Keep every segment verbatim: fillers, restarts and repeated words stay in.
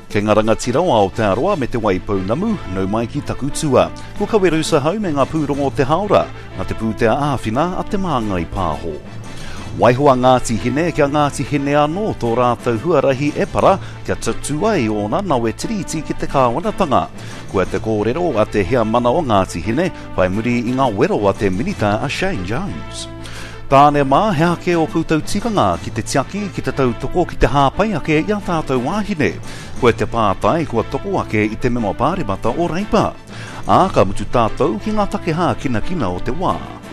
Ke ngā rangatira o Aotearoa me te Waipounamu, nau mai ki taku tua. Ko kaweru sa hau me ngā pūrongo o te haora, ngā te pūtea āwhina a te māngai pāho. Waihoa Ngāti Hine kia Ngāti Hine anō tō rātou huarahi e para kia tatu ai o nā nawe tiriti ki te kāwanatanga. Kua te kōrero a te hea mana o Ngāti Hine, whai muri i ngā wero a te minita a Shane Jones. Tāne mā, hea ke o koutou tikanga ki te tiaki, ki te tautoko, ki te hāpai ake i a tātou wāhine. Koe te pātai kua toko ake i te memo pārimata o reipa. Ā ka mutu tātou ki ngā takeha kina kina o te wā.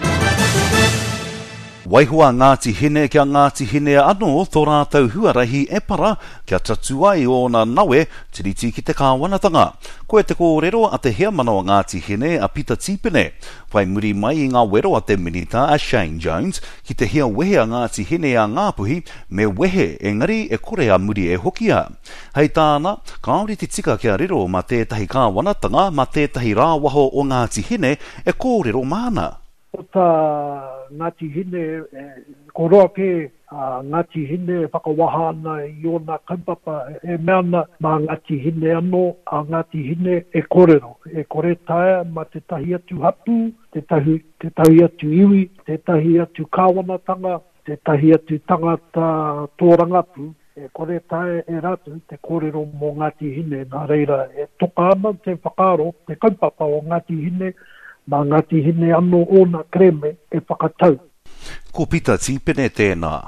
Waihoa Ngāti Hine kia Ngāti Hine anō tō rātou huarahi e para kia tatu ai o nā nawe tiriti ki te kāwanatanga. Koe te kōrero a te hea mana o Ngāti Hine a Peter Tipene. Whai muri mai i ngā wero a te minita a Shane Jones ki te hea wehe a Ngāti Hine a Ngāpuhi me wehe engari e kore a muri e hokia. Hei tāna, kāore te tika kia riro ma tētahi kāwanatanga ma tētahi rāwaho o Ngāti Hine e kōrero mana. O tā Ngāti Hine, e, ko roa pē, uh, Ngāti Hine whakawaha ana i o nā kaupapa e meana mā Ngāti Hine anō, a Ngāti Hine e kōrero. E kore tae ma te tahi atu hapu, te tahi, te tahi atu iwi, te tahi atu kāwanatanga, te tahi atu tangata tōrangapu. E kore tae e rātu te kōrero mō Ngāti Hine, nā reira e toka ana te whakaaro, te kaupapa o Ngāti Hine, mā Ngāti Hine anō o nā kreme e whakatau. Ko Peter Tipene tēnā.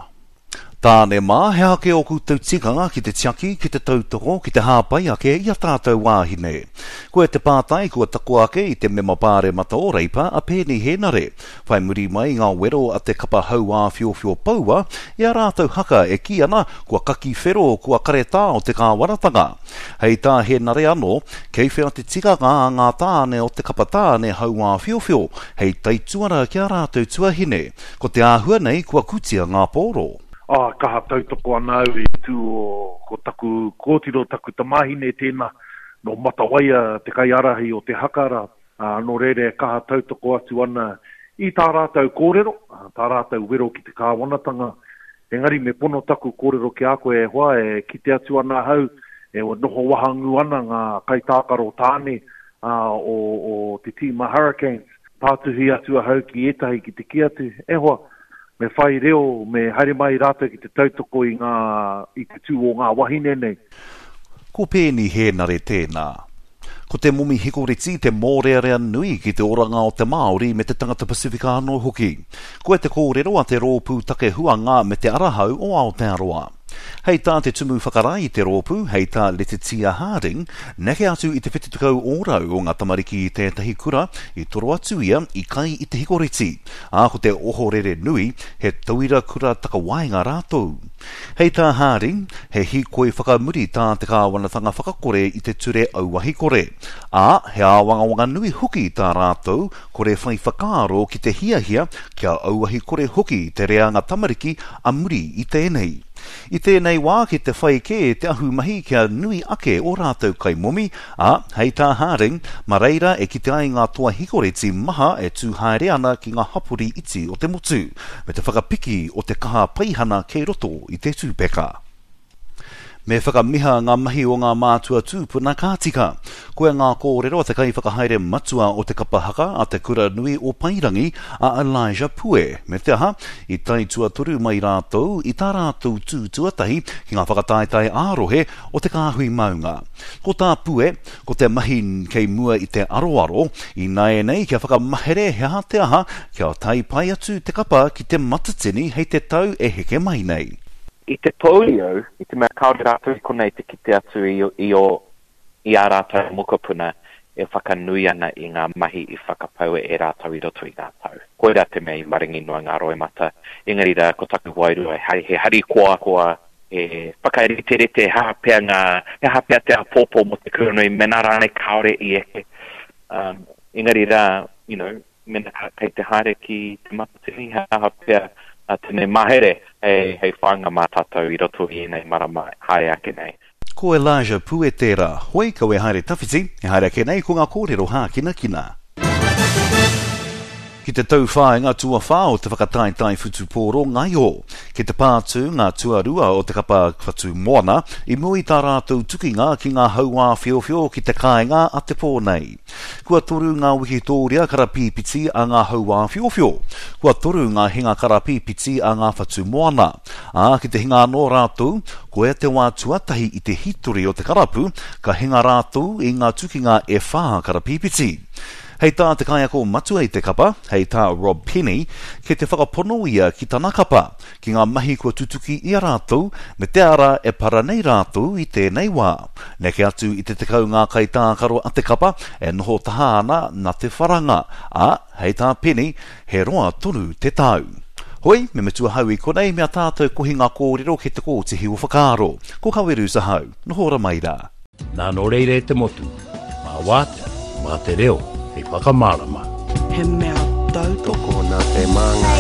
Tāne mā, hea ke o koutou tikanga ki te tiaki, ki te tautoko, ki te hāpai ake i a tātou wāhine. Koe te pātai kua tako ake i te mema pāre mata o reipa a pēni henare. Whai muri mai ngā wero a te kapa hau a whiowhio paua, i a rātou haka e ki ana kua kaki whero kua karetā o te kāwaratanga. Hei tā henare anō, kei whea te tikanga a ngā tāne o te kapa tāne hau a whiowhio, hei taituara ki a rātou tuahine. Ko te āhua nei kua kutia ngā pōro. Ah, kaha tautoko ana au i tū o ko taku kōtiro taku tamahine tēnā no matawaia te kai arahi o te hakara. Ah, no rere kaha tautoko atu ana i tā rātou kōrero, tā rātou wero ki te kāwanatanga. Engari me pono taku kōrero ki a koe e hoa e ki te atu ana hau e noho wahangu ana ngā kai tākaro tāne ah, o, o te tīma Hurricanes. Pātuhi atu a hau ki etahi ki te kiatu e hoa. Me whai reo, me haere mai rātou ki te tautoko i, ngā, i te tū o ngā wahine nei. Ko pēni henare tēnā. Ko te mumi hikoriti te mōrearea nui ki te oranga o te Māori me te tangata Pasifika anō hoki. Koe te kōrero a te rōpū take huanga me te arahau o Aotearoa. Hei tā te tumu whakarai i te rōpū, hei tā Letitia Harding, neke atu i te whetitukau ōrau o ngā tamariki i tētahi kura, i toro atu ia i kai i te hikoriti. Ā ko te ohorere nui, he tauira kura takawainga rātou. Hei tā Harding, he hi koe whakamuri tā te kāwanatanga whakakore i te ture auahi kore. Ā, he āwangawanga nui hoki tā rātou, kore whai whakaaro ki te hiahia, kia auahi kore hoki te reanga tamariki a muri i tēnei. I tēnei wā ki te whai ke te ahu mahi kia nui ake o rātou kai momi, a hei tā Harding, ma reira e ki te ai ngā toa hikoreti maha e tū haere ana ki ngā hapuri iti o te motu, me te whakapiki o te kaha paihana kei roto i te tūpeka. Me whakamiha ngā mahi o ngā mātua tūpuna kātika. Koe ngā kōrero a te kai whakahaere matua o te kapahaka a te kura nui o Pairangi a Elijah Pue. Me te aha, i tai tuatoru mai rātou, i tā rātou tū tuatahi ki ngā whakataetai ārohe o te kāhui maunga. Ko tā Pue, ko te mahi kei mua i te aroaro, i nai nei kia whakamahere hea te aha, kia tai pai atu te kapa ki te matatini hei te tau e heke mai nei. I te polio, i te mea kaore rātou i konei te kite atu i, i, o, i a rātou mokopuna e whakanui ana i ngā mahi i whakapau e rātou i roto i rātou. Koe rā te mea i maringi noa ngā roe mata. Engari rā, ko taku wairua, he, he hari koa koa, e whakaeri te rete hapea ngā, he hapea te apōpō mo te kuranui, mena rāne kaore i eke. Um, engari rā, you know, mena kei te haere ki te matatini, he hapea a tēnei mahere, hei, hei whanga mātātou i roto i nei marama haere ake nei. Ko Elijah Pue tērā, hoi kawe haere tawhiti, e haere ake nei ko ngā kōrero hā kina kina. Ki te tau whae ngā tua whā o te whakatai tai futu pōro ngai o. Ki te pātū ngā tua rua o te kapa whatu moana, i mui tā rātou tukinga ki ngā haua whiowhio ki te kāinga a te pōnei. Kua toru ngā wikitoria karapipiti a ngā haua whiowhio. Kua toru ngā hinga karapipiti a ngā whatu moana. A ki te hinga anō rātou, koe te wā tuatahi i te hitori o te karapu, ka hinga rātou i ngā tukinga e whā karapipiti. Hei tā te kai ako matua i te kapa, hei tā Rob Penny, ke te whakapono ia ki tāna kapa, ki ngā mahi kua tutuki i a rātou, me te ara e para nei rātou i tēnei wā. Neke atu i te tekau ngā kai tā karo a te kapa, e noho tahana na te wharanga, a hei tā Penny, he roa tonu te tau. Hoi, me me tua hau i konei mea tātou ko hinga kōrero ke te kōtihi o whakaaro. Ko kaweru sa hau, nohora mai rā. Nā no reire te motu, mā wāte, mā te reo, he whakamārama. He mea tautoko nā te manga